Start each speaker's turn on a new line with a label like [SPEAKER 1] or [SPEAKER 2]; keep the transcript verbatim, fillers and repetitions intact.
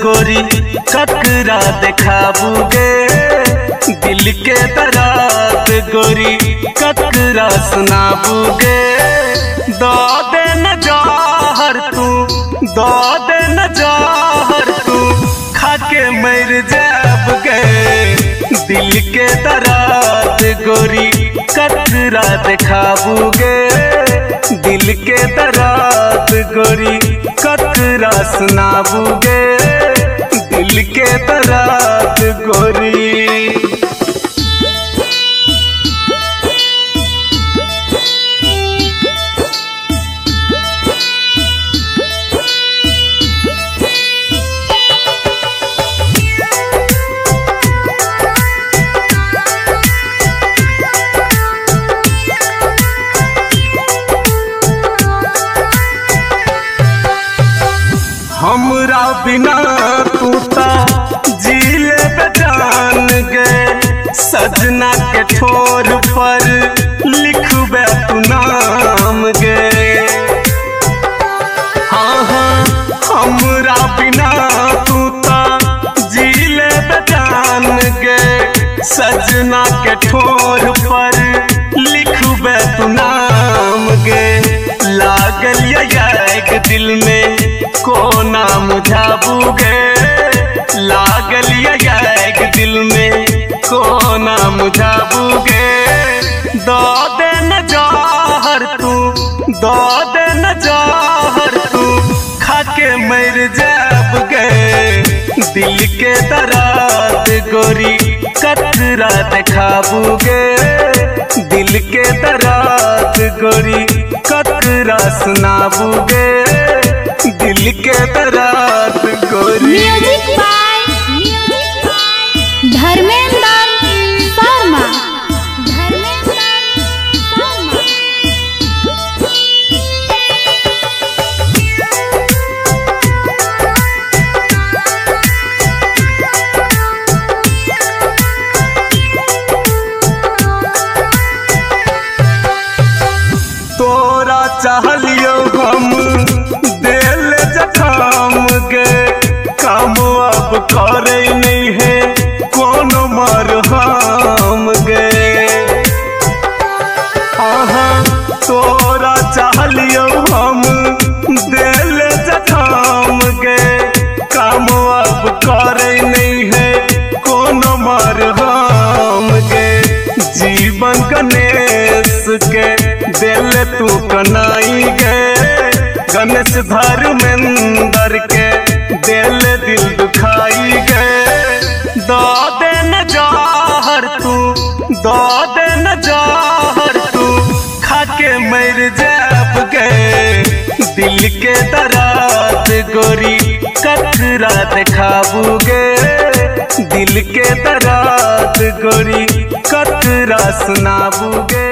[SPEAKER 1] गोरी ककरा देखाबूगे दिल के दर्द गोरी ककरा सुनाबूगे। दो दे न जौहर तू दो दे न जौहर तू खाके मर जाबूगे दिल के दर्द गोरी ककरा देखाबूगे दिल के दर्द गोरी ककरा सुनाबूगे दिल के दर्द गोरी। हमरा बिना तू ता जीले बेजान गे सजना के ठोर पर लिखबे तू नाम गे। हाँ हाँ हमरा बिना तू ता जीले बेजान गे सजना के ठोर पर लिखबे तू नाम गे। लागल एक दिल में को नाम झाबूगे लागल एक दिल में को नाम झाबूगे। दो दे न जौहर तू दो दे न जौहर तू खाके मर जाबूगे दिल के दर्द गोरी ककरा देखाबूगे दिल के दर्द गोरी ककरा सुनाबूगे दिल के दर्द गोरी।
[SPEAKER 2] Music by Dharmendra Sharma Dharmendra Sharma.
[SPEAKER 1] तोरा चाहलियो हम दिल जखाम गे काम अब करे नहीं है कौन मरहम गे। हाँ तोरा चाहलियो हम दिल जखाम गे काम अब करे नहीं है कौन मरहम गे। जीवन गणेश के दिल तू कनाई गे गणेश धर्मेंद्र के दिल दिल दुखाई गे। दो दे न जौहर तू दो दे न जौहर तू खाके मर जाबूगे दिल के दर्द गोरी ककरा देखाबूगे दिल के दर्द गोरी ककरा सुनाबूगे।